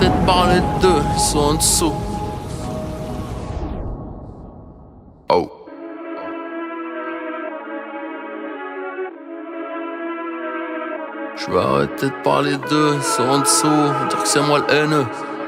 arrêter de parler d'eux, ils sont en dessous. Oh. Je vais arrêter de parler d'eux, ils sont en dessous, dire que c'est moi le haineux.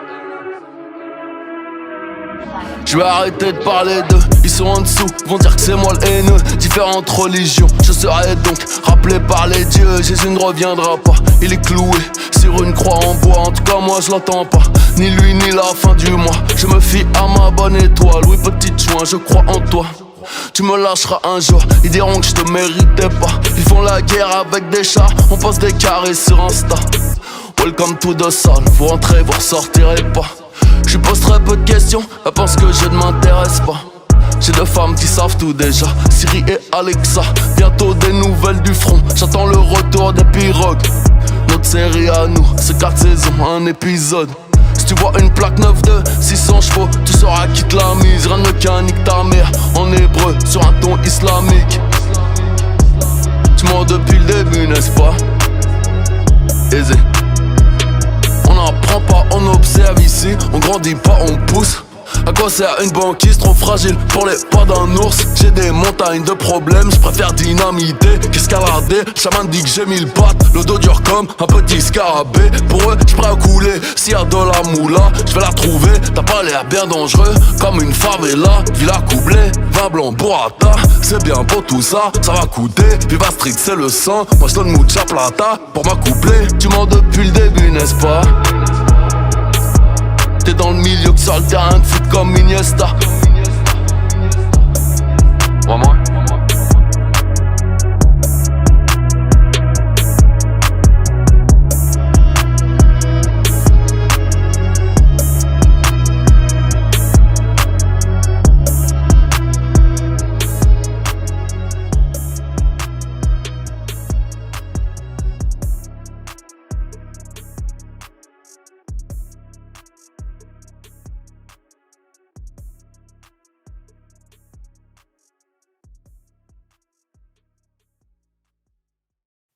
Je vais arrêter de parler d'eux, ils sont en dessous, vont dire que c'est moi le haineux. Différentes religions, je serai donc rappelé par les dieux. Jésus ne reviendra pas, il est cloué sur une croix en bois. En tout cas moi je l'entends pas, ni lui ni la fin du mois. Je me fie à ma bonne étoile, oui petite chouin, je crois en toi. Tu me lâcheras un jour, ils diront que je te méritais pas. Ils font la guerre avec des chats, on passe des carrés sur Insta. Welcome to the sun, vous rentrez, vous ressortirez pas. Je pose très peu de questions, elle pense que je ne m'intéresse pas. J'ai deux femmes qui savent tout déjà, Siri et Alexa. Bientôt des nouvelles du front, j'attends le retour des pirogues. Notre série à nous, c'est 4 saisons, un épisode. Si tu vois une plaque 9-2, 600 chevaux, tu sauras qui te la mise. Rien de mécanique ta mère, en hébreu, sur un ton islamique. Tu mens depuis le début, n'est-ce pas? Aisé. On n'apprend pas, on observe ici. On grandit pas, on pousse. À quoi sert une banquise trop fragile pour les pas d'un ours? J'ai des montagnes de problèmes, je préfère dynamiter qu'escalader. Chaman dit que j'ai 1000 pattes, le dos dur comme un petit scarabée. Pour eux, j'suis prêt à couler, s'il y a de la moula, j'vais la trouver. T'as pas l'air bien dangereux, comme une favela. Villa coublée, vin blanc, burrata. C'est bien beau tout ça, ça va coûter. Viva Street, c'est le sang, moi j'donne mucha plata pour m'accoupler. Tu mens depuis le début, n'est-ce pas? T'es dans le milieu que sur le terrain de foot comme Iniesta.